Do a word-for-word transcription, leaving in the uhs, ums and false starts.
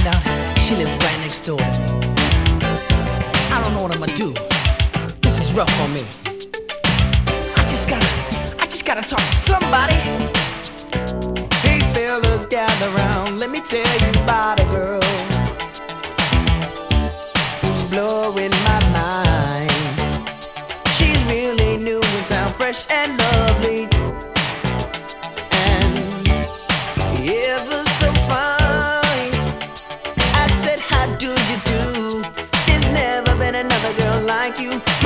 find out she lives right next door to me. I don't know what I'm gonna do. This is rough on me. I just gotta, I just gotta talk to somebody. Hey fellas, gather round. Let me tell you about a girl who's blowing my mind. She's really new in town, fresh and lovely, and ever so fine. I said, how do you do? There's never been another girl like you.